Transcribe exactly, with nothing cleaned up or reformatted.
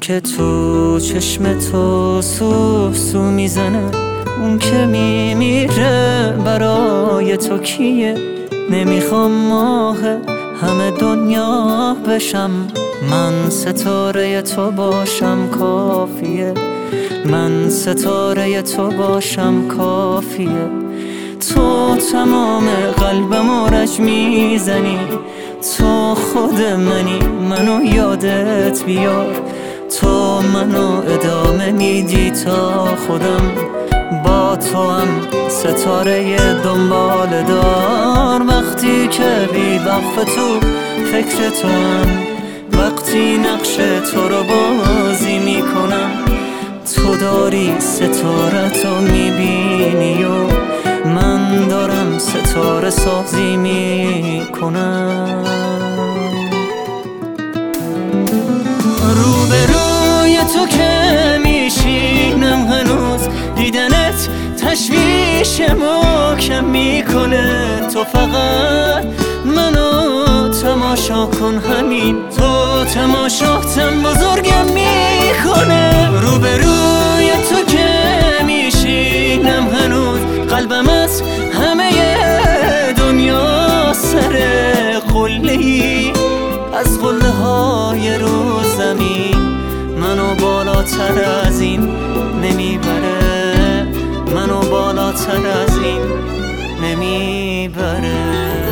که تو چشم تو سو سو میزنه، اون که میمیره برای تو کیه؟ نمیخوام ماه همه دنیا بشم، من ستاره تو باشم کافیه، من ستاره تو باشم کافیه. تو تمام قلبمو رج میزنی، تو خود منی، منو یادت بیار. تو منو ادامه میدی تا خودم با تو هم ستاره دنبال دار. وقتی که بی وقف تو فکر تو هم، وقتی نقش تو رو بازی میکنم، تو داری ستاره تو میبینی و من دارم ستاره سازی میکنم. روبروی تو که میشینم هنوز، دیدنت تشویشمو کم میکنه. تو فقط منو تماشا کن، همین تو تماشاتم بزرگم میکنه. روبروی تو که میشینم هنوز، قلبم از همه دنیا سر قله‌ای، از قله های رو زمین منو بالاتر از این نمیبره، منو بالاتر از این نمیبره.